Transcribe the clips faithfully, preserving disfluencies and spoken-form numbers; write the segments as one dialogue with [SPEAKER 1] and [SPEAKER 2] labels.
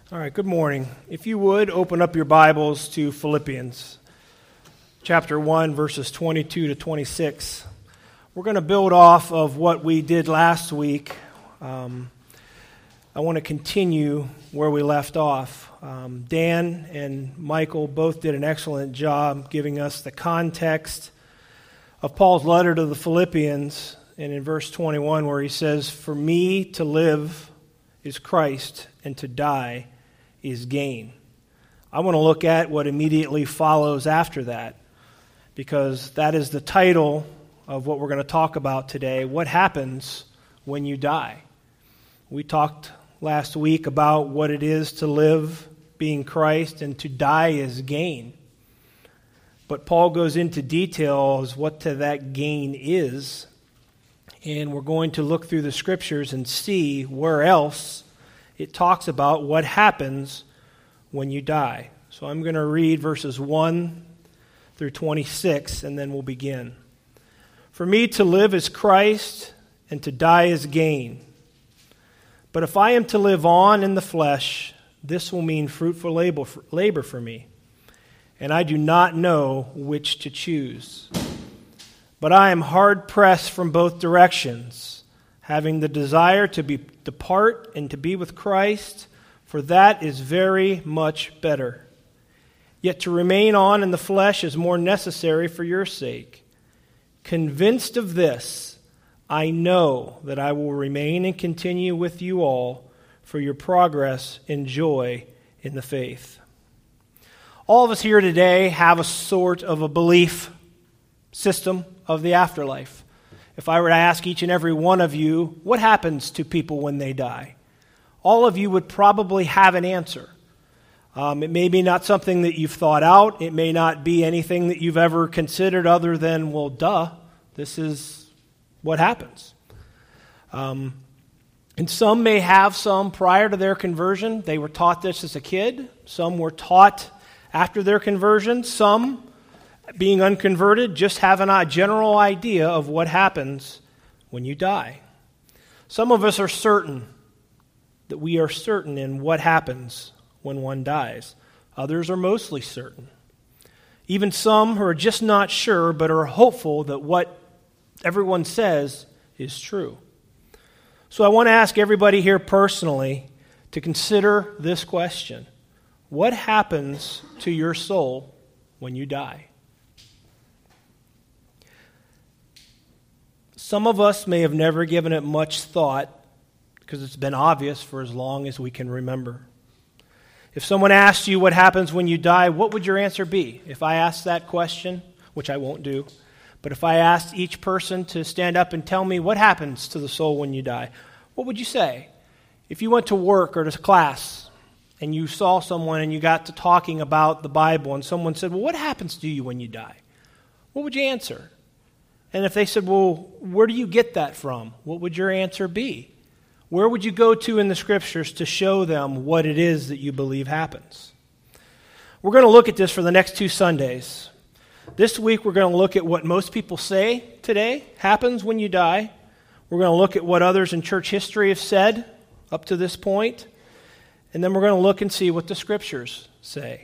[SPEAKER 1] All right, good morning. If you would, open up your Bibles to Philippians chapter one, verses twenty-two to twenty-six. We're going to build off of what we did last week. Um, I want to continue where we left off. Um, Dan and Michael both did an excellent job giving us the context of Paul's letter to the Philippians, and in verse twenty-one where he says, "For me to live is Christ, and to die is gain." I want to look at what immediately follows after that, because that is the title of what we're going to talk about today. What happens when you die? We talked last week about what it is to live being Christ and to die is gain. But Paul goes into detail as what to that gain is, and we're going to look through the scriptures and see where else it talks about what happens when you die. So I'm going to read verses one through twenty-six, and then we'll begin. "For me to live is Christ, and to die is gain. But if I am to live on in the flesh, this will mean fruitful labor for, labor for me, and I do not know which to choose. But I am hard-pressed from both directions, having the desire to be depart and to be with Christ, for that is very much better. Yet to remain on in the flesh is more necessary for your sake. Convinced of this, I know that I will remain and continue with you all for your progress and joy in the faith." All of us here today have a sort of a belief system of the afterlife. If I were to ask each and every one of you, what happens to people when they die? All of you would probably have an answer. Um, it may be not something that you've thought out. It may not be anything that you've ever considered other than, well, duh, this is what happens. Um, and some may have some prior to their conversion. They were taught this as a kid. Some were taught after their conversion. Some, being unconverted, just have a general idea of what happens when you die. Some of us are certain that we are certain in what happens when one dies. Others are mostly certain. Even some who are just not sure but are hopeful that what everyone says is true. So I want to ask everybody here personally to consider this question. What happens to your soul when you die? Some of us may have never given it much thought because it's been obvious for as long as we can remember. If someone asked you what happens when you die, what would your answer be? If I asked that question, which I won't do, but if I asked each person to stand up and tell me what happens to the soul when you die, what would you say? If you went to work or to class and you saw someone and you got to talking about the Bible and someone said, well, what happens to you when you die? What would you answer? And if they said, well, where do you get that from? What would your answer be? Where would you go to in the scriptures to show them what it is that you believe happens? We're going to look at this for the next two Sundays. This week we're going to look at what most people say today happens when you die. We're going to look at what others in church history have said up to this point. And then we're going to look and see what the scriptures say.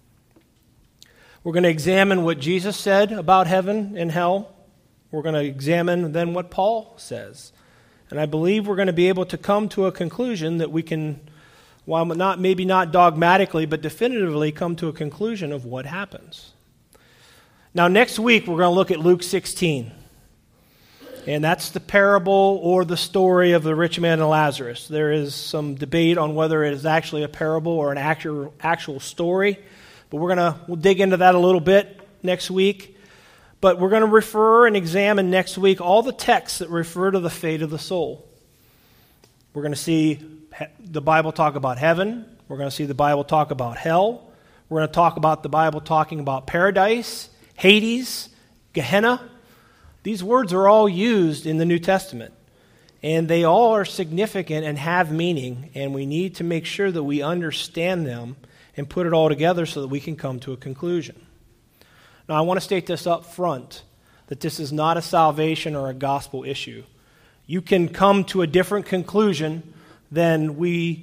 [SPEAKER 1] We're going to examine what Jesus said about heaven and hell. We're going to examine then what Paul says. And I believe we're going to be able to come to a conclusion that we can, while not maybe not dogmatically, but definitively come to a conclusion of what happens. Now, next week, we're going to look at Luke sixteen. And that's the parable or the story of the rich man and Lazarus. There is some debate on whether it is actually a parable or an actual, actual story. But we're going to we'll dig into that a little bit next week. But we're going to refer and examine next week all the texts that refer to the fate of the soul. We're going to see the Bible talk about heaven. We're going to see the Bible talk about hell. We're going to talk about the Bible talking about paradise, Hades, Gehenna. These words are all used in the New Testament. And they all are significant and have meaning. And we need to make sure that we understand them and put it all together so that we can come to a conclusion. Now, I want to state this up front, that this is not a salvation or a gospel issue. You can come to a different conclusion than we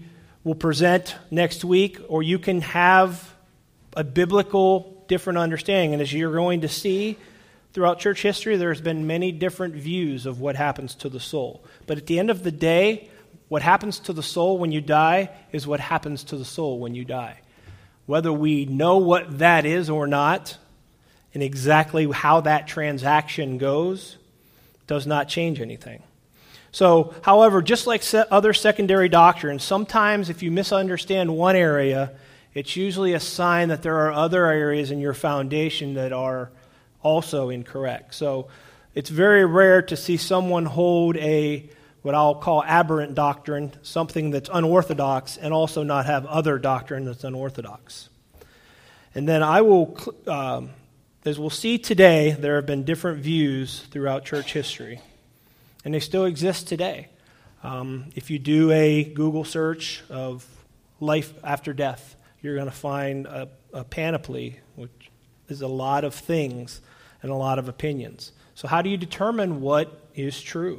[SPEAKER 1] will present next week, or you can have a biblical different understanding. And as you're going to see throughout church history, there's been many different views of what happens to the soul. But at the end of the day, what happens to the soul when you die is what happens to the soul when you die. Whether we know what that is or not, and exactly how that transaction goes, does not change anything. So, however, just like other secondary doctrines, sometimes if you misunderstand one area, it's usually a sign that there are other areas in your foundation that are also incorrect. So, it's very rare to see someone hold a, what I'll call aberrant doctrine, something that's unorthodox, and also not have other doctrine that's unorthodox. And then I will, um, as we'll see today, there have been different views throughout church history. And they still exist today. Um, if you do a Google search of life after death, you're going to find a, a panoply, which is a lot of things and a lot of opinions. So how do you determine what is true?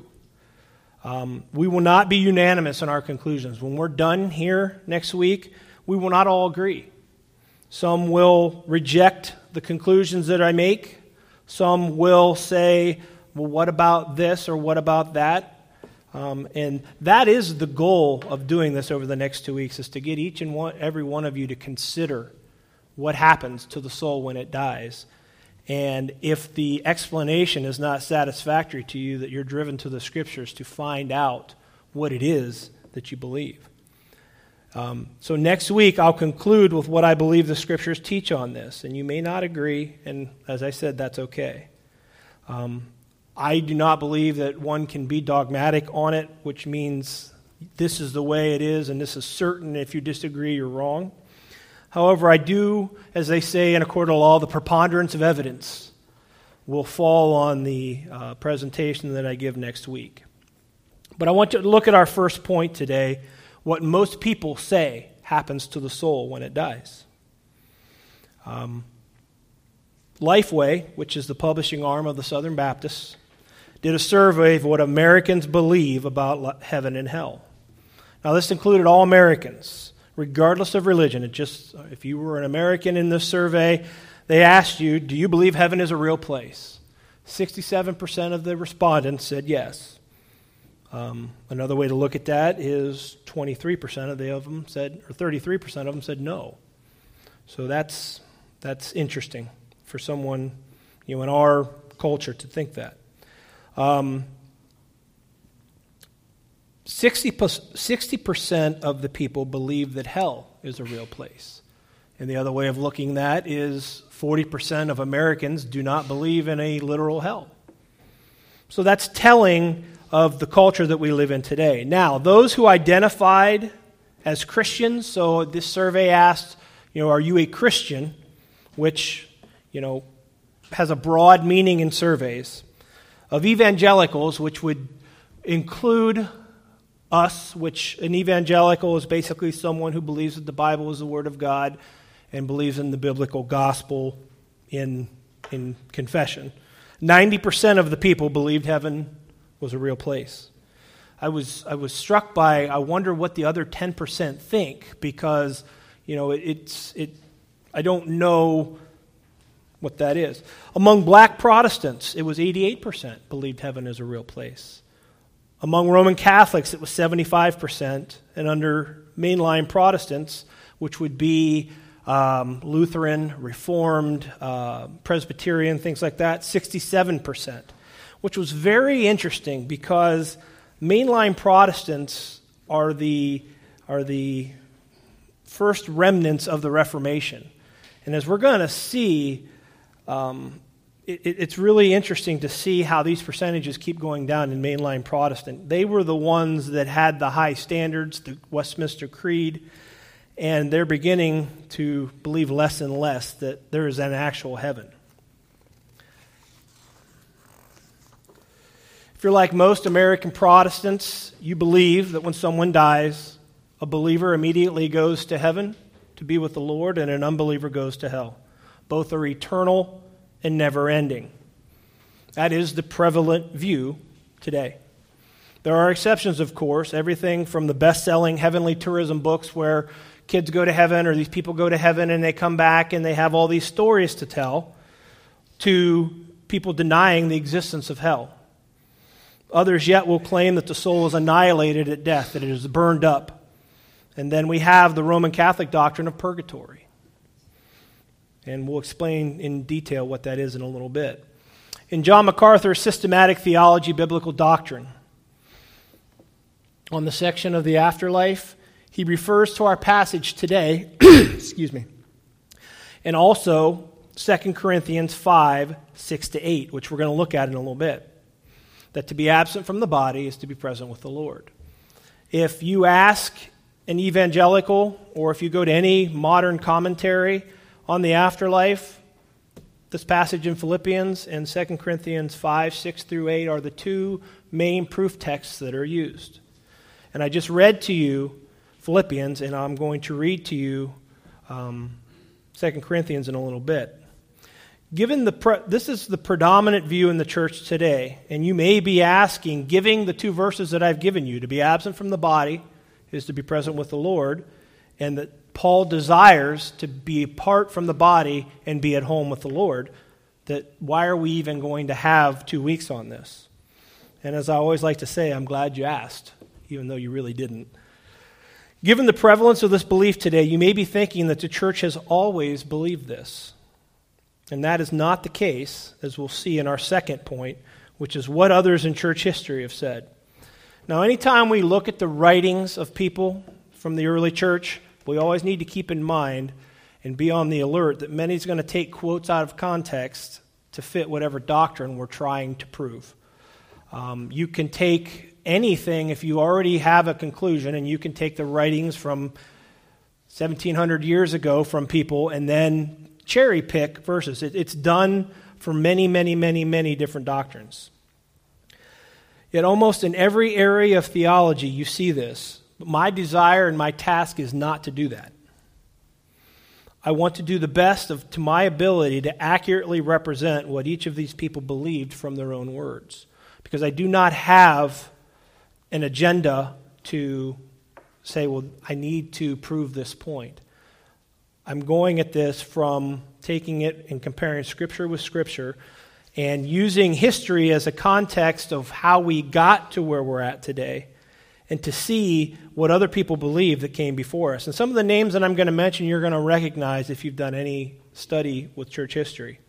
[SPEAKER 1] Um, we will not be unanimous in our conclusions. When we're done here next week, we will not all agree. Some will reject the conclusions that I make. Some will say, well, what about this or what about that? Um, and that is the goal of doing this over the next two weeks, is to get each and one, every one of you to consider what happens to the soul when it dies. And if the explanation is not satisfactory to you, that you're driven to the Scriptures to find out what it is that you believe. Um, so next week, I'll conclude with what I believe the Scriptures teach on this. And you may not agree, and as I said, that's okay. Um, I do not believe that one can be dogmatic on it, which means this is the way it is and this is certain. If you disagree, you're wrong. However, I do, as they say in a court of law, the preponderance of evidence will fall on the uh, presentation that I give next week. But I want you to look at our first point today, what most people say happens to the soul when it dies. Um, Lifeway, which is the publishing arm of the Southern Baptists, did a survey of what Americans believe about heaven and hell. Now, this included all Americans, regardless of religion. It just, if you were an American in this survey, they asked you, do you believe heaven is a real place? sixty-seven percent of the respondents said yes. Um, another way to look at that is twenty-three percent of them said, or thirty-three percent of them said no. So that's that's interesting for someone, you know, in our culture to think that. Um, sixty percent of the people believe that hell is a real place. And the other way of looking at that is forty percent of Americans do not believe in a literal hell. So that's telling of the culture that we live in today. Now, those who identified as Christians, so this survey asked, you know, are you a Christian? Which, you know, has a broad meaning in surveys. Of evangelicals, which would include us, which an evangelical is basically someone who believes that the Bible is the Word of God and believes in the biblical gospel in, in confession. ninety percent of the people believed heaven was a real place. I was I was struck by, I wonder what the other ten percent think, because, you know, it, it's it. I don't know what that is. Among black Protestants, it was eighty-eight percent believed heaven is a real place. Among Roman Catholics, it was seventy-five percent, and under mainline Protestants, which would be um, Lutheran, Reformed, uh, Presbyterian, things like that, sixty-seven percent, which was very interesting because mainline Protestants are the are the first remnants of the Reformation. And as we're going to see, um, it, it's really interesting to see how these percentages keep going down in mainline Protestant. They were the ones that had the high standards, the Westminster Creed, and they're beginning to believe less and less that there is an actual heaven. If you're like most American Protestants, you believe that when someone dies, a believer immediately goes to heaven to be with the Lord, and an unbeliever goes to hell. Both are eternal and never-ending. That is the prevalent view today. There are exceptions, of course, everything from the best-selling heavenly tourism books where kids go to heaven or these people go to heaven and they come back and they have all these stories to tell, to people denying the existence of hell. Others yet will claim that the soul is annihilated at death, that it is burned up. And then we have the Roman Catholic doctrine of purgatory. And we'll explain in detail what that is in a little bit. In John MacArthur's Systematic Theology, Biblical Doctrine, on the section of the afterlife, he refers to our passage today, excuse me, and also Second Corinthians five, six to eight, which we're going to look at in a little bit. That to be absent from the body is to be present with the Lord. If you ask an evangelical, or if you go to any modern commentary on the afterlife, this passage in Philippians and Second Corinthians five, six through eight are the two main proof texts that are used. And I just read to you Philippians, and I'm going to read to you um, Second Corinthians in a little bit. Given the pre- this is the predominant view in the church today, and you may be asking, giving the two verses that I've given you, to be absent from the body is to be present with the Lord, and that Paul desires to be apart from the body and be at home with the Lord, that why are we even going to have two weeks on this? And as I always like to say, I'm glad you asked, even though you really didn't. Given the prevalence of this belief today, you may be thinking that the church has always believed this. And that is not the case, as we'll see in our second point, which is what others in church history have said. Now, anytime we look at the writings of people from the early church, we always need to keep in mind and be on the alert that many's going to take quotes out of context to fit whatever doctrine we're trying to prove. Um, you can take anything if you already have a conclusion, and you can take the writings from seventeen hundred years ago from people and then cherry pick verses. It, it's done for many, many, many, many different doctrines. Yet almost in every area of theology you see this. But my desire and my task is not to do that. I want to do the best of to my ability to accurately represent what each of these people believed from their own words. Because I do not have an agenda to say, well, I need to prove this point. I'm going at this from taking it and comparing Scripture with Scripture and using history as a context of how we got to where we're at today and to see what other people believe that came before us. And some of the names that I'm going to mention you're going to recognize if you've done any study with church history.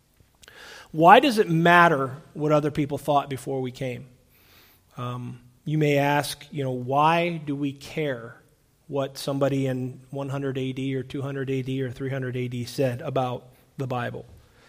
[SPEAKER 1] Why does it matter what other people thought before we came? Um, you may ask, you know, why do we care what somebody in one hundred A D or two hundred A D or three hundred A D said about the Bible?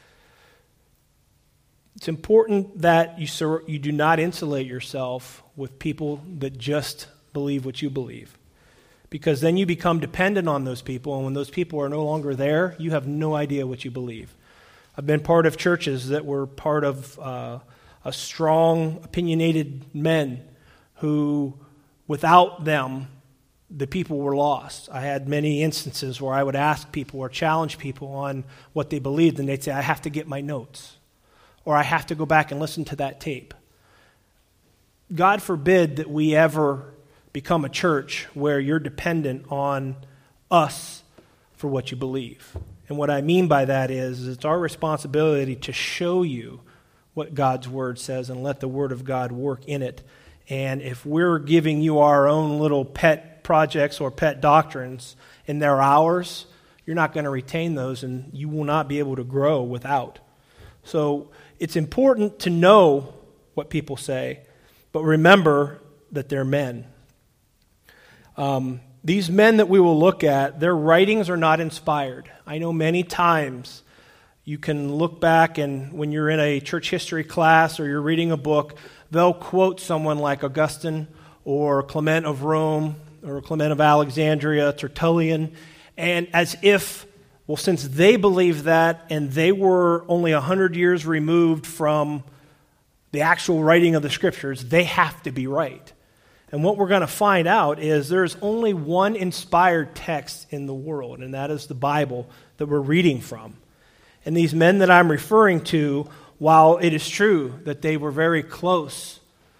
[SPEAKER 1] It's important that you sur- you do not insulate yourself with people that just believe what you believe, because then you become dependent on those people, and when those people are no longer there, you have no idea what you believe. I've been part of churches that were part of uh, a strong, opinionated men who, without them, the people were lost. I had many instances where I would ask people or challenge people on what they believed, and they'd say, I have to get my notes, or I have to go back and listen to that tape. God forbid that we ever become a church where you're dependent on us for what you believe. And what I mean by that is, is it's our responsibility to show you what God's Word says and let the Word of God work in it. And if we're giving you our own little pet projects or pet doctrines and they're ours, you're not going to retain those and you will not be able to grow without. So it's important to know what people say, but remember that they're men. Um, these men that we will look at, their writings are not inspired. I know many times you can look back and when you're in a church history class or you're reading a book, they'll quote someone like Augustine or Clement of Rome or Clement of Alexandria, Tertullian, and as if, well, since they believed that and they were only one hundred years removed from the actual writing of the Scriptures, they have to be right. And what we're going to find out is there's only one inspired text in the world, and that is the Bible that we're reading from. And these men that I'm referring to, while it is true that they were very close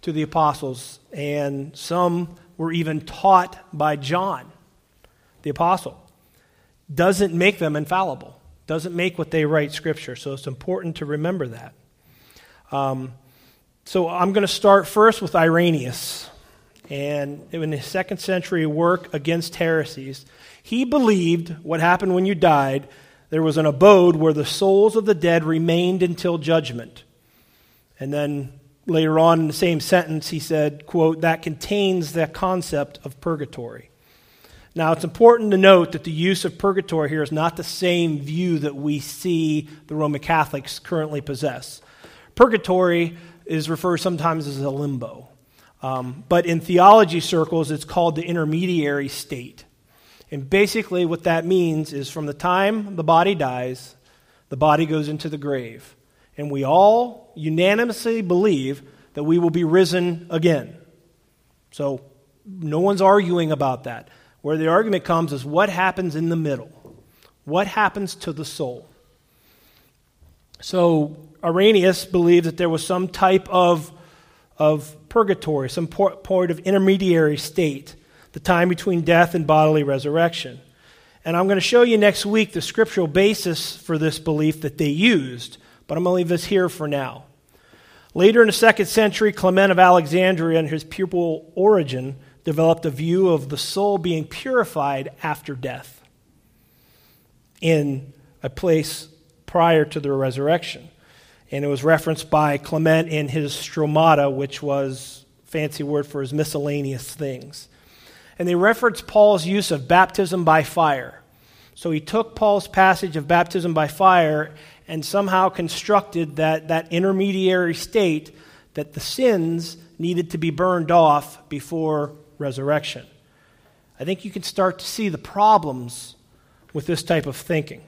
[SPEAKER 1] to the apostles, and some were even taught by John, the apostle. Doesn't make them infallible. Doesn't make what they write Scripture. So it's important to remember that. Um, so I'm going to start first with Irenaeus. And in his second century work against heresies, he believed what happened when you died, there was an abode where the souls of the dead remained until judgment. And then later on in the same sentence, he said, quote, that contains the concept of purgatory. Now, it's important to note that the use of purgatory here is not the same view that we see the Roman Catholics currently possess. Purgatory is referred sometimes as a limbo. Um, but in theology circles, it's called the intermediary state. And basically what that means is from the time the body dies, the body goes into the grave. And we all unanimously believe that we will be risen again. So no one's arguing about that. Where the argument comes is what happens in the middle. What happens to the soul? So Irenaeus believed that there was some type of, of purgatory, some point of intermediary state, the time between death and bodily resurrection. And I'm going to show you next week the scriptural basis for this belief that they used, but I'm going to leave this here for now. Later in the second century, Clement of Alexandria and his pupil Origen developed a view of the soul being purified after death in a place prior to the resurrection. And it was referenced by Clement in his Stromata, which was a fancy word for his miscellaneous things. And they referenced Paul's use of baptism by fire. So he took Paul's passage of baptism by fire and somehow constructed that, that intermediary state that the sins needed to be burned off before resurrection. I think you can start to see the problems with this type of thinking.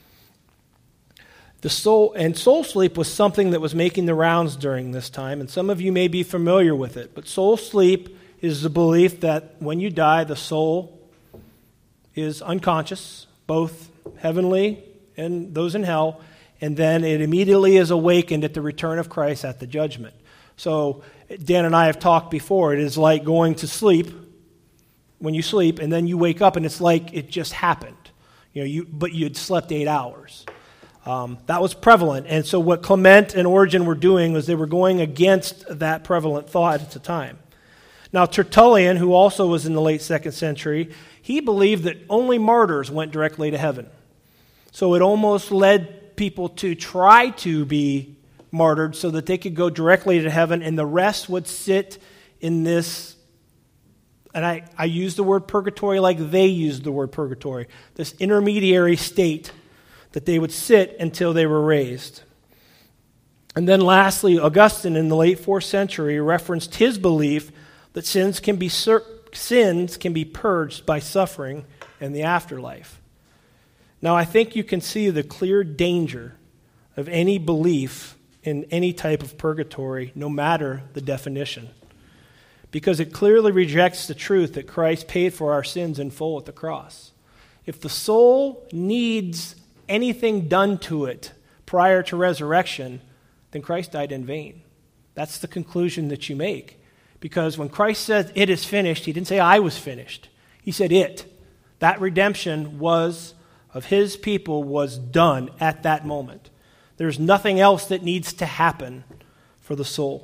[SPEAKER 1] The soul and soul sleep was something that was making the rounds during this time, and some of you may be familiar with it. But soul sleep is the belief that when you die, the soul is unconscious, both heavenly and those in hell, and then it immediately is awakened at the return of Christ at the judgment. So Dan and I have talked before. It is like going to sleep when you sleep, and then you wake up, and it's like it just happened. You know, you but you had slept eight hours. Um, that was prevalent. And so what Clement and Origen were doing was they were going against that prevalent thought at the time. Now, Tertullian, who also was in the late second century, he believed that only martyrs went directly to heaven. So it almost led people to try to be martyred so that they could go directly to heaven, and the rest would sit in this, and I, I use the word purgatory like they used the word purgatory, this intermediary state that they would sit until they were raised. And then lastly, Augustine in the late fourth century referenced his belief that sins can be sins can be purged by suffering in the afterlife. Now, I think you can see the clear danger of any belief in any type of purgatory, no matter the definition, because it clearly rejects the truth that Christ paid for our sins in full at the cross. If the soul needs anything done to it prior to resurrection, then Christ died in vain. That's the conclusion that you make. Because when Christ said, it is finished, he didn't say, I was finished. He said, it. That redemption was, of his people, was done at that moment. There's nothing else that needs to happen for the soul.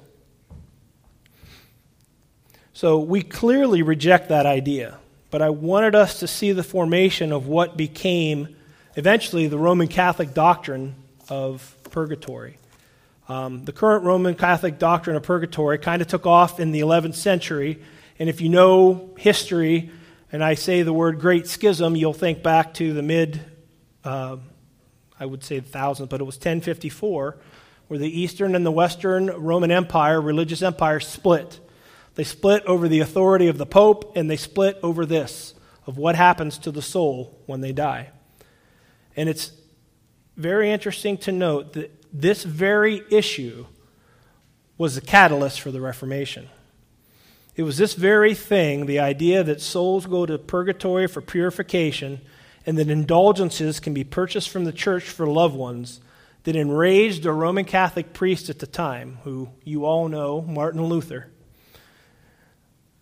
[SPEAKER 1] So we clearly reject that idea. But I wanted us to see the formation of what became eventually the Roman Catholic doctrine of purgatory. Um, the current Roman Catholic doctrine of purgatory kind of took off in the eleventh century, and if you know history, and I say the word Great Schism, you'll think back to the mid, uh, I would say thousands, but it was ten fifty-four, where the Eastern and the Western Roman Empire, religious empire, split. They split over the authority of the Pope, and they split over this, of what happens to the soul when they die. And it's very interesting to note that this very issue was the catalyst for the Reformation. It was this very thing, the idea that souls go to purgatory for purification and that indulgences can be purchased from the church for loved ones, that enraged a Roman Catholic priest at the time, who you all know, Martin Luther.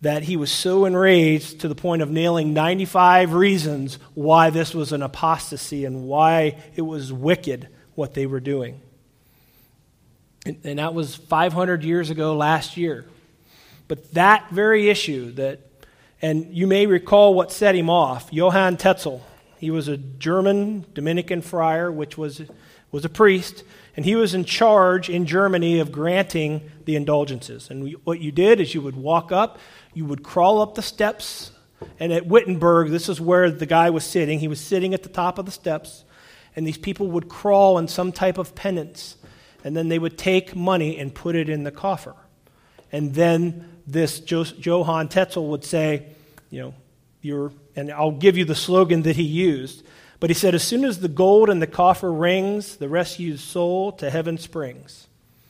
[SPEAKER 1] that he was so enraged to the point of nailing ninety-five reasons why this was an apostasy and why it was wicked what they were doing. And, and that was five hundred years ago last year. But that very issue that, and you may recall what set him off, Johann Tetzel. He was a German Dominican friar, which was, was a priest, and he was in charge in Germany of granting the indulgences. And we, what you did is you would walk up, you would crawl up the steps, and at Wittenberg, this is where the guy was sitting. He was sitting at the top of the steps, and these people would crawl in some type of penance, and then they would take money and put it in the coffer. And then this jo- Johann Tetzel would say, you know, you're, and I'll give you the slogan that he used, but he said, as soon as the gold in the coffer rings, the rescued soul to heaven springs.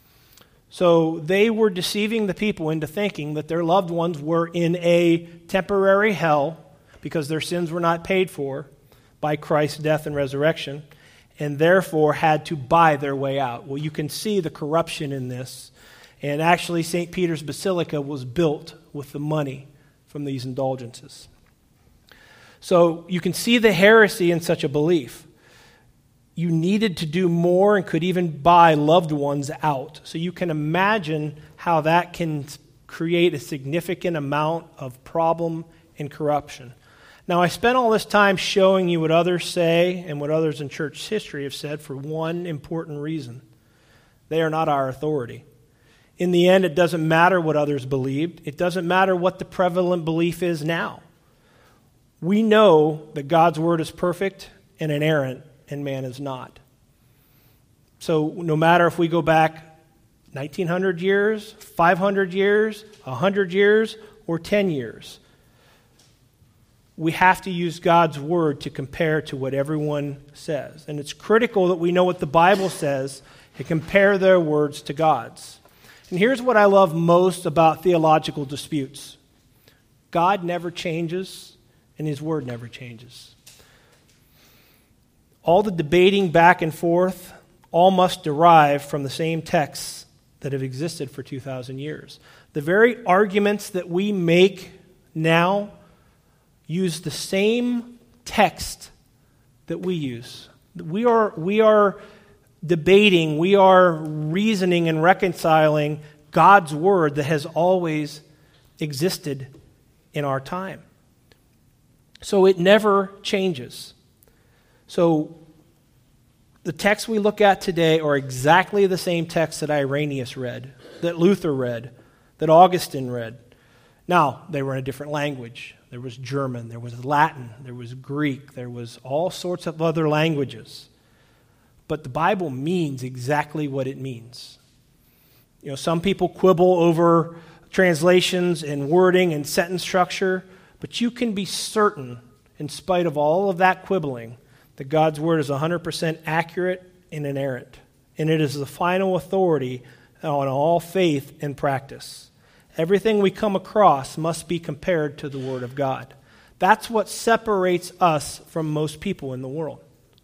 [SPEAKER 1] So they were deceiving the people into thinking that their loved ones were in a temporary hell because their sins were not paid for by Christ's death and resurrection, and therefore had to buy their way out. Well, you can see the corruption in this. And actually, Saint Peter's Basilica was built with the money from these indulgences. So you can see the heresy in such a belief. You needed to do more and could even buy loved ones out. So you can imagine how that can create a significant amount of problem and corruption. Now, I spent all this time showing you what others say and what others in church history have said for one important reason. They are not our authority. In the end, it doesn't matter what others believed. It doesn't matter what the prevalent belief is now. We know that God's word is perfect and inerrant, and man is not. So no matter if we go back nineteen hundred years, five hundred years, one hundred years, or ten years, we have to use God's word to compare to what everyone says. And it's critical that we know what the Bible says and compare their words to God's. And here's what I love most about theological disputes. God never changes, and his word never changes. All the debating back and forth, all must derive from the same texts that have existed for two thousand years. The very arguments that we make now use the same text that we use. We are, we are debating, we are reasoning and reconciling God's word that has always existed in our time. So it never changes. So the texts we look at today are exactly the same texts that Irenaeus read, that Luther read, that Augustine read. Now, they were in a different language. There was German, there was Latin, there was Greek, there was all sorts of other languages. But the Bible means exactly what it means. You know, some people quibble over translations and wording and sentence structure, but you can be certain, in spite of all of that quibbling, that God's word is one hundred percent accurate and inerrant. And it is the final authority on all faith and practice. Everything we come across must be compared to the word of God. That's what separates us from most people in the world.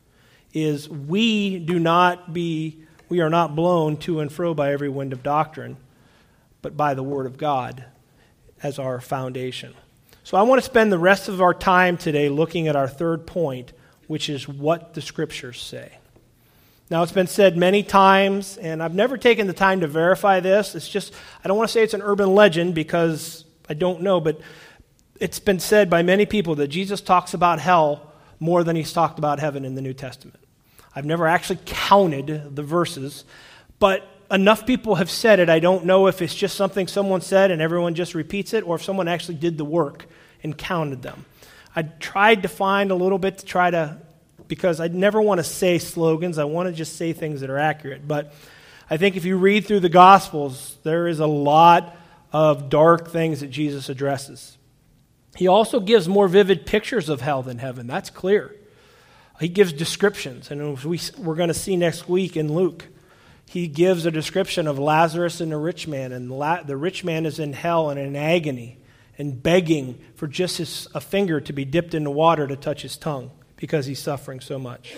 [SPEAKER 1] Is we do not be, we are not blown to and fro by every wind of doctrine, but by the word of God as our foundation. So I want to spend the rest of our time today looking at our third point, which is what the scriptures say. Now, it's been said many times, and I've never taken the time to verify this. It's just, I don't want to say it's an urban legend because I don't know, but it's been said by many people that Jesus talks about hell more than he's talked about heaven in the New Testament. I've never actually counted the verses, but enough people have said it. I don't know if it's just something someone said and everyone just repeats it, or if someone actually did the work and counted them. I tried to find a little bit to try to, because I never want to say slogans. I want to just say things that are accurate. But I think if you read through the Gospels, there is a lot of dark things that Jesus addresses. He also gives more vivid pictures of hell than heaven. That's clear. He gives descriptions, and we, we're going to see next week in Luke. He gives a description of Lazarus and the rich man, and La- the rich man is in hell and in agony and begging for just his, a finger to be dipped in the water to touch his tongue because he's suffering so much.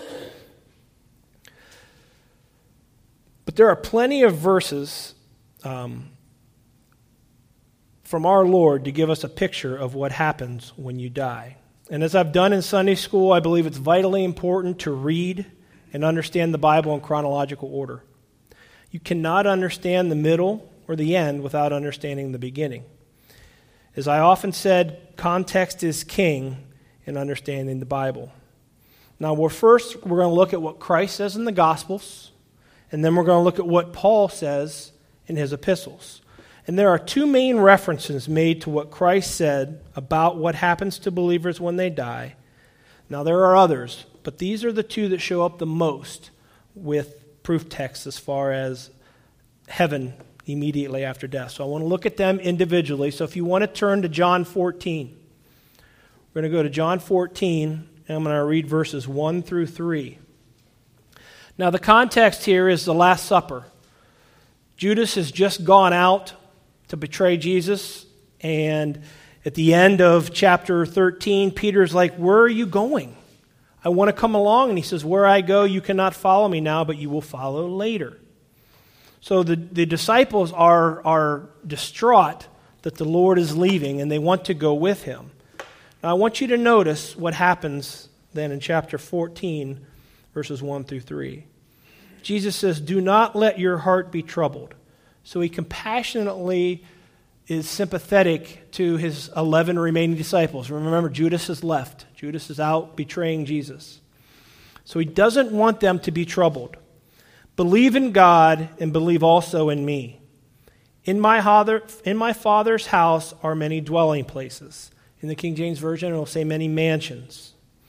[SPEAKER 1] But there are plenty of verses um, from our Lord to give us a picture of what happens when you die. And as I've done in Sunday school, I believe it's vitally important to read and understand the Bible in chronological order. You cannot understand the middle or the end without understanding the beginning. As I often said, context is king in understanding the Bible. Now, we're first, we're going to look at what Christ says in the Gospels, and then we're going to look at what Paul says in his epistles. And there are two main references made to what Christ said about what happens to believers when they die. Now, there are others, but these are the two that show up the most with proof texts as far as heaven immediately after death. So I want to look at them individually. So if you want to turn to John fourteen, we're going to go to John fourteen, and I'm going to read verses one through three. Now, the context here is the Last Supper. Judas has just gone out to betray Jesus, and at the end of chapter thirteen, Peter's like, "Where are you going? I want to come along." And he says, "Where I go, you cannot follow me now, but you will follow later." So the, the disciples are, are distraught that the Lord is leaving, and they want to go with him. Now, I want you to notice what happens then in chapter fourteen, verses one through three. Jesus says, "Do not let your heart be troubled." So he compassionately is sympathetic to his eleven remaining disciples. Remember, Judas has left. Judas is out betraying Jesus. So he doesn't want them to be troubled. "Believe in God and believe also in me. In my, father, in my Father's house are many dwelling places." In the King James Version, it will say many mansions.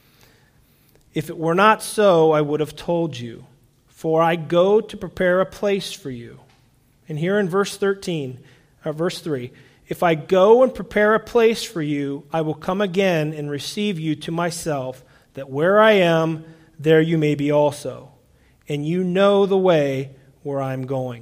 [SPEAKER 1] "If it were not so, I would have told you. For I go to prepare a place for you." And here in verse thirteen, or verse three, "If I go and prepare a place for you, I will come again and receive you to myself, that where I am, there you may be also. And you know the way where I'm going."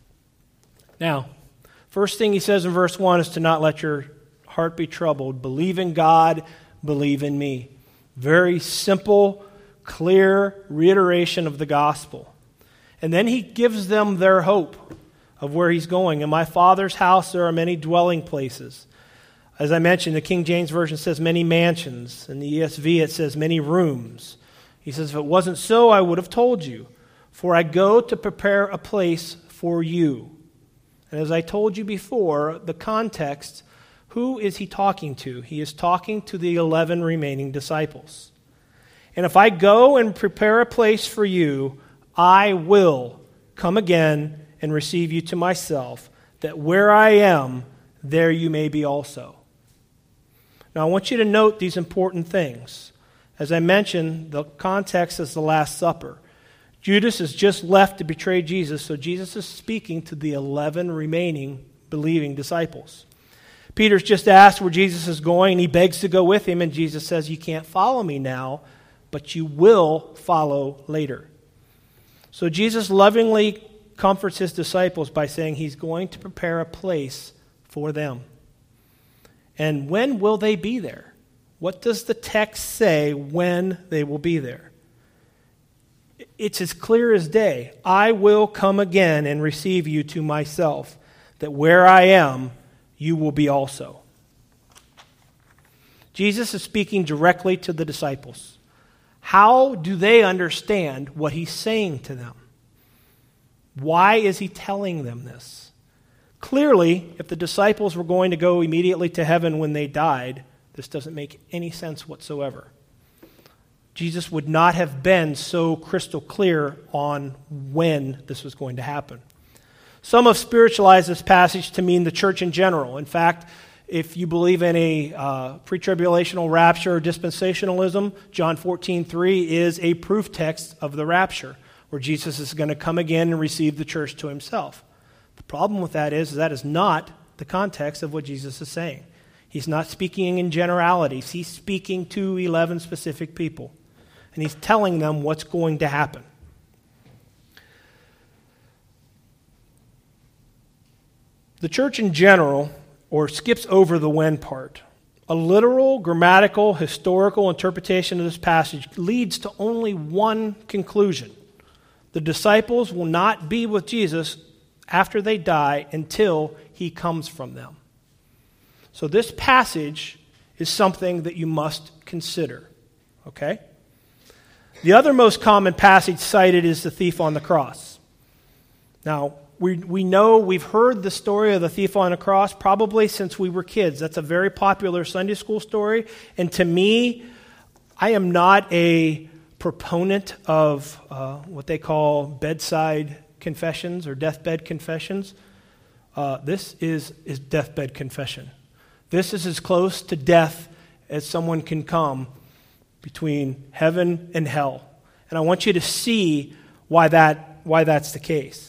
[SPEAKER 1] Now, first thing he says in verse one is to not let your heart be troubled. Believe in God, believe in me. Very simple, clear reiteration of the gospel. And then he gives them their hope of where he's going. "In my Father's house there are many dwelling places." As I mentioned, the King James Version says many mansions. In the E S V it says many rooms. He says, "If it wasn't so, I would have told you. For I go to prepare a place for you." And as I told you before, the context, who is he talking to? He is talking to the eleven remaining disciples. "And if I go and prepare a place for you, I will come again and receive you to myself, that where I am, there you may be also." Now I want you to note these important things. As I mentioned, the context is the Last Supper. Judas has just left to betray Jesus, so Jesus is speaking to the eleven remaining believing disciples. Peter's just asked where Jesus is going, and he begs to go with him, and Jesus says, "You can't follow me now, but you will follow later." So Jesus lovingly comforts his disciples by saying he's going to prepare a place for them. And when will they be there? What does the text say when they will be there? It's as clear as day. "I will come again and receive you to myself, that where I am, you will be also." Jesus is speaking directly to the disciples. How do they understand what he's saying to them? Why is he telling them this? Clearly, if the disciples were going to go immediately to heaven when they died, this doesn't make any sense whatsoever. Jesus would not have been so crystal clear on when this was going to happen. Some have spiritualized this passage to mean the church in general. In fact, if you believe in a uh, pre-tribulational rapture or dispensationalism, John fourteen three is a proof text of the rapture, where Jesus is going to come again and receive the church to himself. The problem with that is that is not the context of what Jesus is saying. He's not speaking in generalities. He's speaking to eleven specific people. And he's telling them what's going to happen. The church in general, or skips over the when part. A literal, grammatical, historical interpretation of this passage leads to only one conclusion. The disciples will not be with Jesus after they die until he comes from them. So this passage is something that you must consider, okay? The other most common passage cited is the thief on the cross. Now, we we know, we've heard the story of the thief on the cross probably since we were kids. That's a very popular Sunday school story. And to me, I am not a proponent of uh, what they call bedside confessions or deathbed confessions. Uh, this is, is deathbed confession. This is as close to death as someone can come between heaven and hell. And I want you to see why that why that's the case.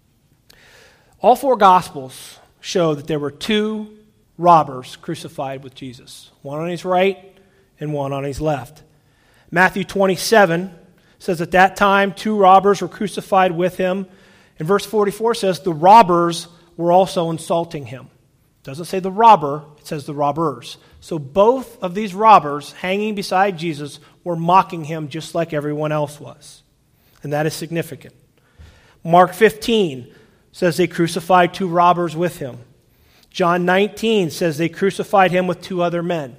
[SPEAKER 1] All four Gospels show that there were two robbers crucified with Jesus, one on his right and one on his left. Matthew twenty-seven says at that time two robbers were crucified with him. And verse forty-four says the robbers were also insulting him. It doesn't say the robber, it says the robbers. So both of these robbers hanging beside Jesus were mocking him just like everyone else was. And that is significant. Mark fifteen says they crucified two robbers with him. John nineteen says they crucified him with two other men.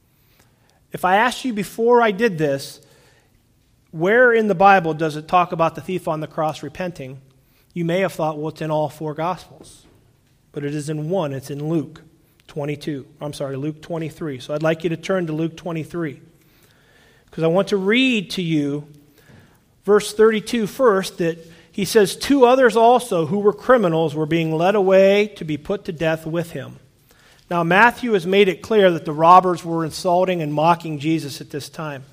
[SPEAKER 1] If I asked you before I did this, where in the Bible does it talk about the thief on the cross repenting, you may have thought, well, it's in all four Gospels. But it is in one. It's in Luke twenty-two. I'm sorry, Luke twenty-three. So I'd like you to turn to Luke twenty-three. Because I want to read to you verse thirty-two first, that he says, two others also who were criminals were being led away to be put to death with him. Now Matthew has made it clear that the robbers were insulting and mocking Jesus at this time.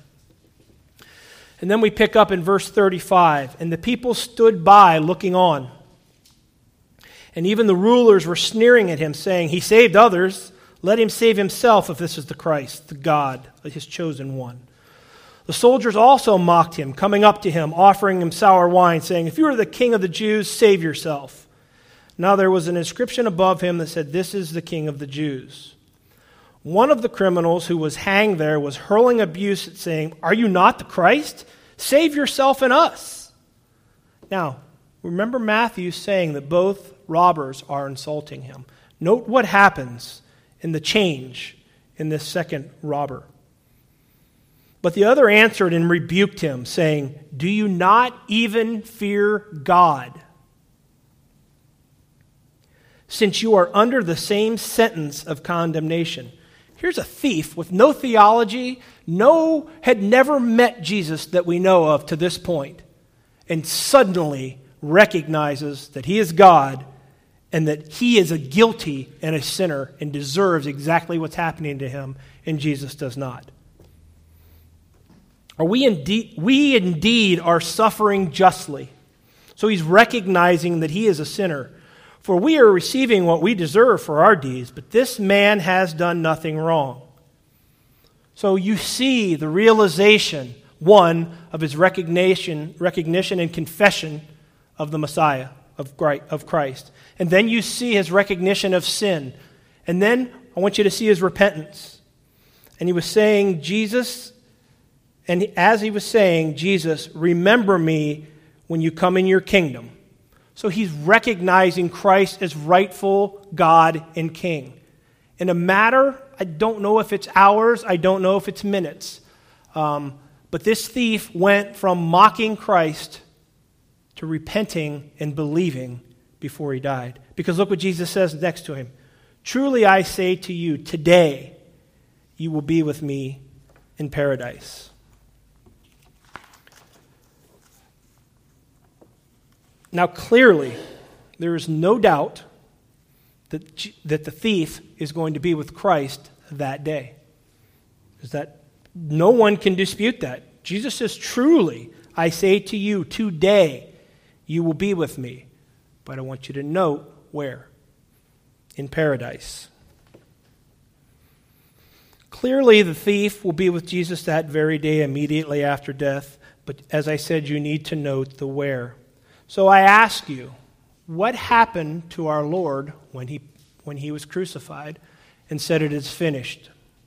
[SPEAKER 1] And then we pick up in verse thirty-five, and the people stood by looking on. And even the rulers were sneering at him, saying, he saved others, let him save himself if this is the Christ, the God, his chosen one. The soldiers also mocked him, coming up to him, offering him sour wine, saying, if you are the king of the Jews, save yourself. Now there was an inscription above him that said, this is the King of the Jews. One of the criminals who was hanged there was hurling abuse at saying, are you not the Christ? Save yourself and us. Now, remember Matthew saying that both robbers are insulting him. Note what happens in the change in this second robber. But the other answered and rebuked him, saying, do you not even fear God, since you are under the same sentence of condemnation? Here's a thief with no theology, no, had never met Jesus that we know of to this point, and suddenly recognizes that he is God and that he is a guilty and a sinner and deserves exactly what's happening to him, and Jesus does not. Are we indeed, we indeed are suffering justly. So he's recognizing that he is a sinner. For we are receiving what we deserve for our deeds, but this man has done nothing wrong. So you see the realization, one, of his recognition, recognition and confession of the Messiah, of Christ. And then you see his recognition of sin. And then I want you to see his repentance. And he was saying, Jesus, and as he was saying, Jesus, remember me when you come in your kingdom. So he's recognizing Christ as rightful God and King. In a matter, I don't know if it's hours, I don't know if it's minutes, um, but this thief went from mocking Christ to repenting and believing before he died. Because look what Jesus says next to him. Truly I say to you, today you will be with me in paradise. Now, clearly, there is no doubt that, that the thief is going to be with Christ that day. Is that no one can dispute that. Jesus says, truly, I say to you, today you will be with me. But I want you to note where? In paradise. Clearly, the thief will be with Jesus that very day, immediately after death. But as I said, you need to note the where. So I ask you, what happened to our Lord when he when he was crucified and said it is finished?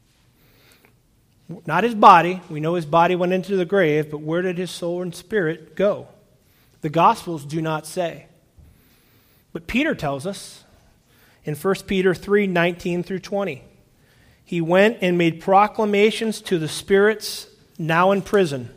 [SPEAKER 1] Not his body. We know his body went into the grave, but where did his soul and spirit go? The Gospels do not say. But Peter tells us in First Peter three, nineteen through twenty. He went and made proclamations to the spirits now in prison.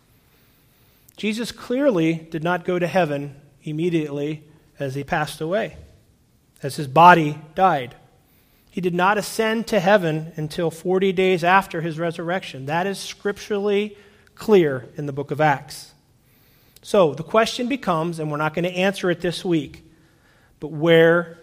[SPEAKER 1] Jesus clearly did not go to heaven immediately as he passed away, as his body died. He did not ascend to heaven until forty days after his resurrection. That is scripturally clear in the book of Acts. So the question becomes, and we're not going to answer it this week, but where,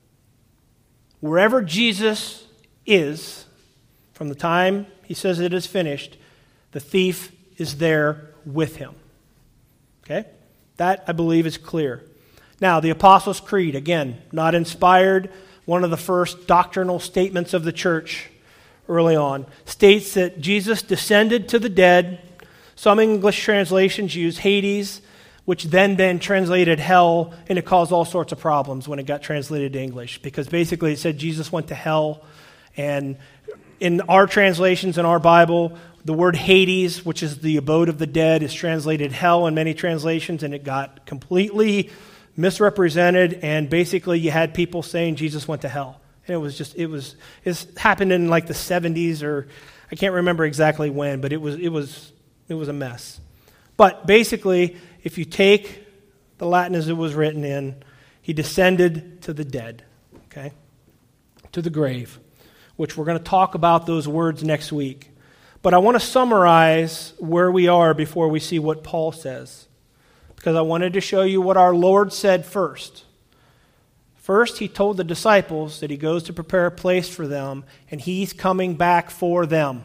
[SPEAKER 1] wherever Jesus is, from the time he says it is finished, the thief is there with him. Okay? That, I believe, is clear. Now, the Apostles' Creed, again, not inspired, one of the first doctrinal statements of the church early on, states that Jesus descended to the dead. Some English translations use Hades, which then been translated hell, and it caused all sorts of problems when it got translated to English, because basically it said Jesus went to hell, and in our translations, in our Bible, the word Hades, which is the abode of the dead, is translated hell in many translations, and it got completely misrepresented, and basically you had people saying Jesus went to hell. And it was just, it was, it happened in like the seventies, or I can't remember exactly when, but it was, it was, it was a mess. But basically, if you take the Latin as it was written in, he descended to the dead, okay, to the grave, which we're going to talk about those words next week. But I want to summarize where we are before we see what Paul says, because I wanted to show you what our Lord said first. First, he told the disciples that he goes to prepare a place for them, and he's coming back for them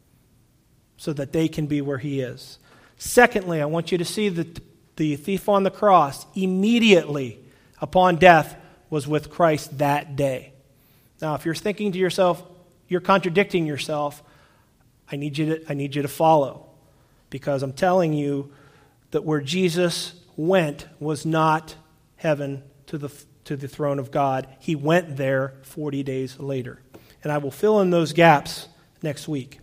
[SPEAKER 1] so that they can be where he is. Secondly, I want you to see that the thief on the cross immediately upon death was with Christ that day. Now, if you're thinking to yourself, you're contradicting yourself, I need you to, I need you to follow, because I'm telling you that where Jesus went was not heaven to the to the throne of God. He went there forty days later. And I will fill in those gaps next week.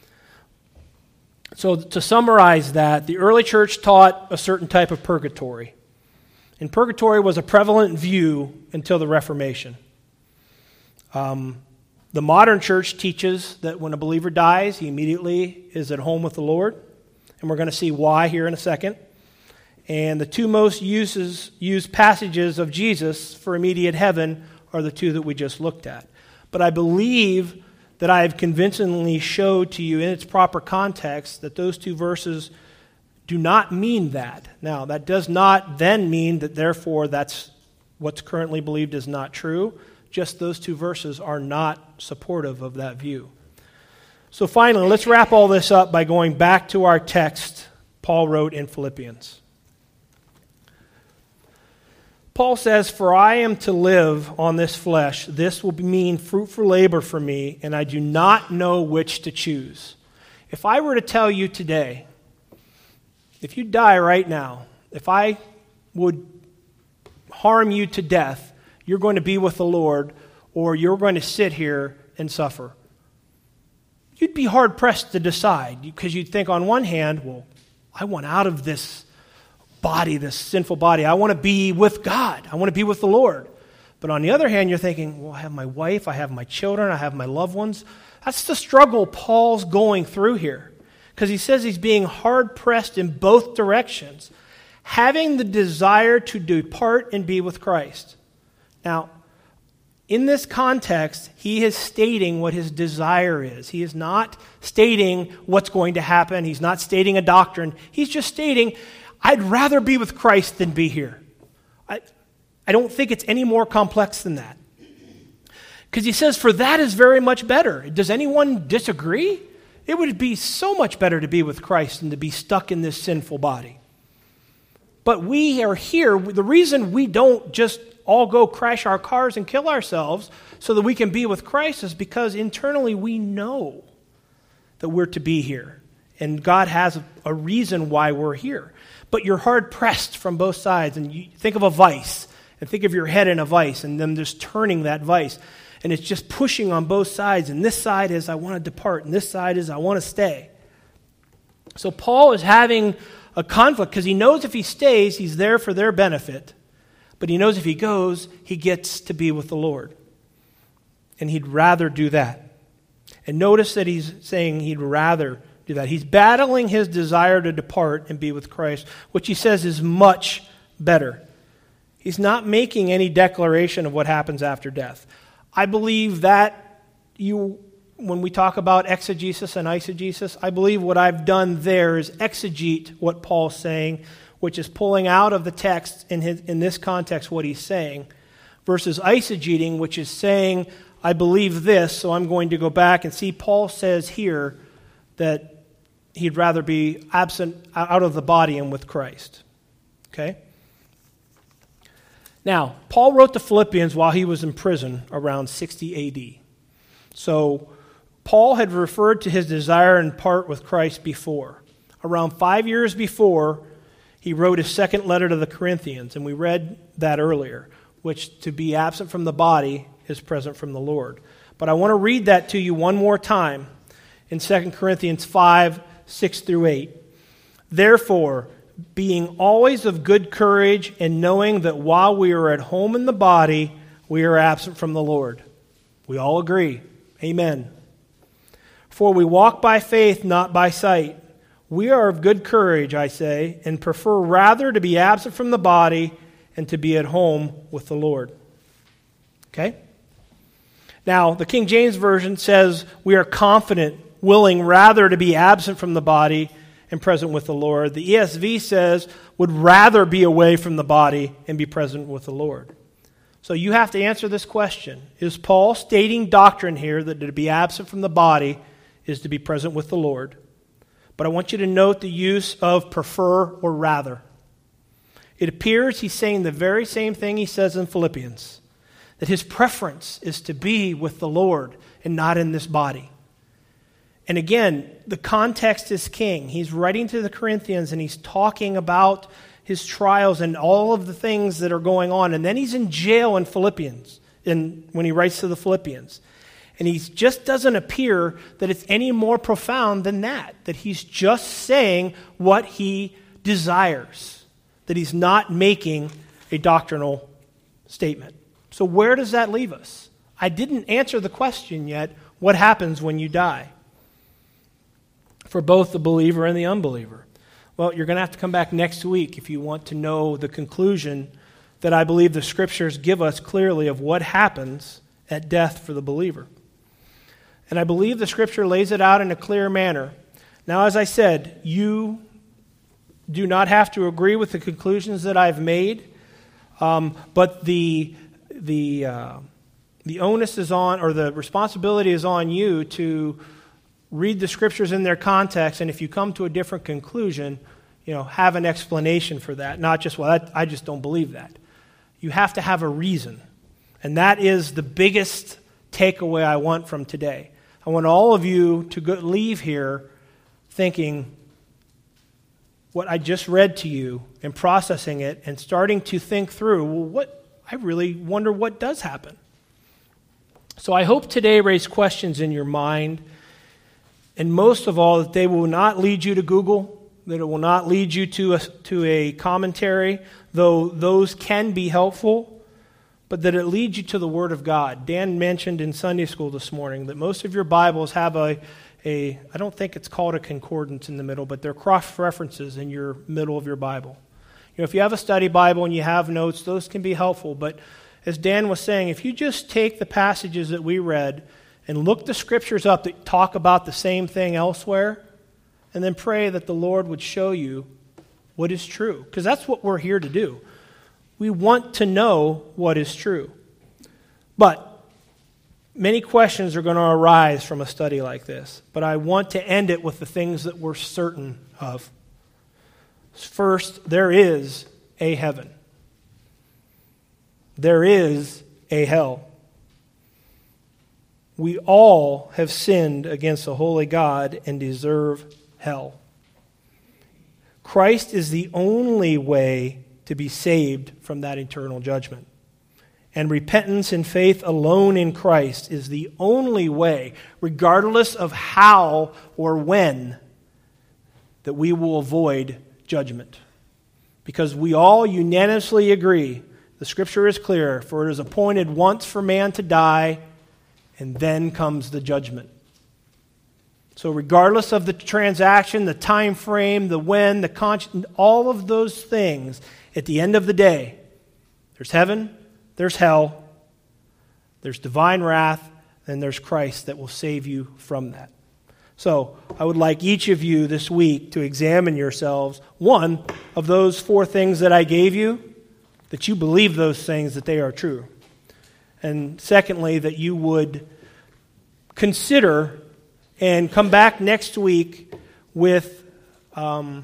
[SPEAKER 1] So to summarize that, the early church taught a certain type of purgatory. And purgatory was a prevalent view until the Reformation. Um, the modern church teaches that when a believer dies, he immediately is at home with the Lord. And we're going to see why here in a second. And the two most uses, used passages of Jesus for immediate heaven are the two that we just looked at. But I believe that I have convincingly showed to you in its proper context that those two verses do not mean that. Now, that does not then mean that therefore that's what's currently believed is not true. Just those two verses are not supportive of that view. So finally, let's wrap all this up by going back to our text Paul wrote in Philippians. Paul says, "For I am to live on this flesh. This will mean fruitful labor for me, and I do not know which to choose." If I were to tell you today, if you die right now, if I would harm you to death, you're going to be with the Lord, or you're going to sit here and suffer, you'd be hard-pressed to decide, because you'd think on one hand, well, I want out of this body, this sinful body. I want to be with God. I want to be with the Lord. But on the other hand, you're thinking, well, I have my wife, I have my children, I have my loved ones. That's the struggle Paul's going through here, because he says he's being hard-pressed in both directions, having the desire to depart and be with Christ. Now, in this context, he is stating what his desire is. He is not stating what's going to happen. He's not stating a doctrine. He's just stating, I'd rather be with Christ than be here. I, I don't think it's any more complex than that. Because he says, for that is very much better. Does anyone disagree? It would be so much better to be with Christ than to be stuck in this sinful body. But we are here. The reason we don't just all go crash our cars and kill ourselves so that we can be with Christ is because internally we know that we're to be here. And God has a, a reason why we're here. But you're hard-pressed from both sides. And you think of a vice, and think of your head in a vice, and then just turning that vice. And it's just pushing on both sides. And this side is, I want to depart. And this side is, I want to stay. So Paul is having a conflict because he knows if he stays, he's there for their benefit. But he knows if he goes, he gets to be with the Lord. And he'd rather do that. And notice that he's saying he'd rather do that. He's battling his desire to depart and be with Christ, which he says is much better. He's not making any declaration of what happens after death. I believe that you, when we talk about exegesis and eisegesis, I believe what I've done there is exegete what Paul's saying, which is pulling out of the text in his, in this context what he's saying, versus eisegeting, which is saying, I believe this, so I'm going to go back and see. Paul says here that he'd rather be absent out of the body and with Christ. Okay? Now, Paul wrote the Philippians while he was in prison around sixty A D. So, Paul had referred to his desire in part with Christ before. Around five years before, he wrote his second letter to the Corinthians, and we read that earlier, which to be absent from the body is present from the Lord. But I want to read that to you one more time in Second Corinthians five, six through eight. Therefore, being always of good courage and knowing that while we are at home in the body, we are absent from the Lord. We all agree. Amen. For we walk by faith, not by sight. We are of good courage, I say, and prefer rather to be absent from the body and to be at home with the Lord. Okay? Now, the King James Version says we are confident, willing rather to be absent from the body and present with the Lord. The E S V says would rather be away from the body and be present with the Lord. So you have to answer this question. Is Paul stating doctrine here that to be absent from the body is to be present with the Lord? But I want you to note the use of prefer or rather. It appears he's saying the very same thing he says in Philippians, that his preference is to be with the Lord and not in this body. And again, the context is king. He's writing to the Corinthians and he's talking about his trials and all of the things that are going on. And then he's in jail in Philippians, in, when he writes to the Philippians. And he just doesn't appear that it's any more profound than that, that he's just saying what he desires, that he's not making a doctrinal statement. So where does that leave us? I didn't answer the question yet, what happens when you die? For both the believer and the unbeliever. Well, you're going to have to come back next week if you want to know the conclusion that I believe the Scriptures give us clearly of what happens at death for the believer. And I believe the Scripture lays it out in a clear manner. Now, as I said, you do not have to agree with the conclusions that I've made, um, but the the uh, the onus is on, or the responsibility is on you to read the Scriptures in their context, and if you come to a different conclusion, you know, have an explanation for that. Not just, well, that, I just don't believe that. You have to have a reason. And that is the biggest takeaway I want from today. I want all of you to go, leave here thinking what I just read to you and processing it and starting to think through, well, what, I really wonder what does happen. So I hope today raised questions in your mind. And most of all, that they will not lead you to Google, that it will not lead you to a, to a commentary, though those can be helpful, but that it leads you to the Word of God. Dan mentioned in Sunday school this morning that most of your Bibles have a, a I don't think it's called a concordance in the middle, but they're cross-references in your middle of your Bible. You know, if you have a study Bible and you have notes, those can be helpful. But as Dan was saying, if you just take the passages that we read and look the Scriptures up that talk about the same thing elsewhere, and then pray that the Lord would show you what is true. Because that's what we're here to do. We want to know what is true. But many questions are going to arise from a study like this. But I want to end it with the things that we're certain of. First, there is a heaven. There is a hell. We all have sinned against a holy God and deserve hell. Christ is the only way to be saved from that eternal judgment. And repentance and faith alone in Christ is the only way, regardless of how or when, that we will avoid judgment. Because we all unanimously agree, the Scripture is clear, for it is appointed once for man to die, and then comes the judgment. So regardless of the transaction, the time frame, the when, the con- all of those things, at the end of the day, there's heaven, there's hell, there's divine wrath, and there's Christ that will save you from that. So I would like each of you this week to examine yourselves. One, of those four things that I gave you, that you believe those things, that they are true. And secondly, that you would consider and come back next week with um,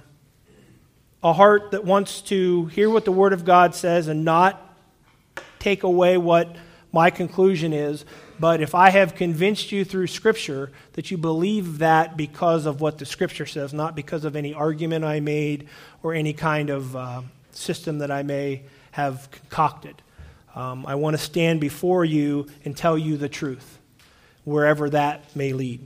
[SPEAKER 1] a heart that wants to hear what the Word of God says and not take away what my conclusion is. But if I have convinced you through Scripture that you believe that because of what the Scripture says, not because of any argument I made or any kind of uh, system that I may have concocted. Um, I want to stand before you and tell you the truth, wherever that may lead.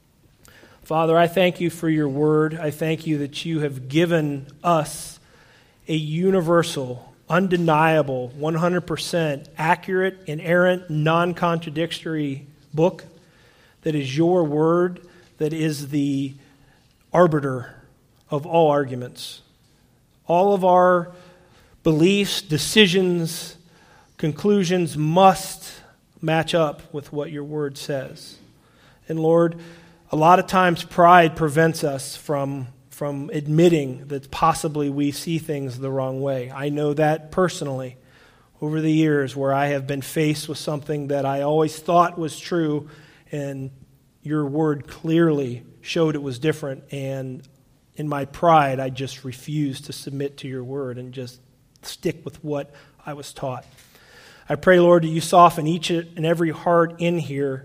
[SPEAKER 1] Father, I thank you for your word. I thank you that you have given us a universal, undeniable, one hundred percent accurate, inerrant, non-contradictory book that is your word, that is the arbiter of all arguments. All of our beliefs, decisions, conclusions must match up with what your word says. And Lord, a lot of times pride prevents us from, from admitting that possibly we see things the wrong way. I know that personally over the years where I have been faced with something that I always thought was true, and your word clearly showed it was different, and in my pride I just refused to submit to your word and just stick with what I was taught. I pray, Lord, that you soften each and every heart in here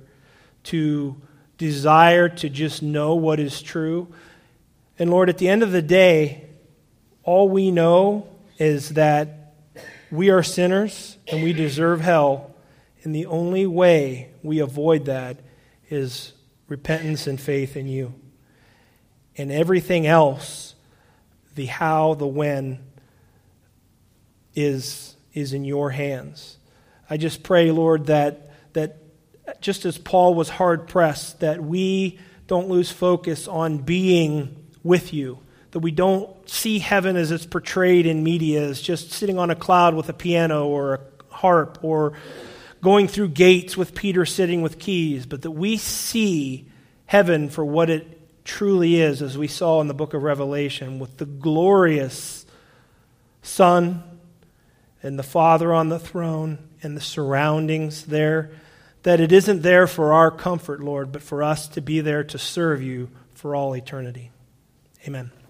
[SPEAKER 1] to desire to just know what is true. And Lord, at the end of the day, all we know is that we are sinners and we deserve hell. And the only way we avoid that is repentance and faith in you. And everything else, the how, the when, is, is in your hands. I just pray, Lord, that that just as Paul was hard-pressed, that we don't lose focus on being with you, that we don't see heaven as it's portrayed in media as just sitting on a cloud with a piano or a harp or going through gates with Peter sitting with keys, but that we see heaven for what it truly is, as we saw in the book of Revelation, with the glorious Son and the Father on the throne and the surroundings there, that it isn't there for our comfort, Lord, but for us to be there to serve you for all eternity. Amen.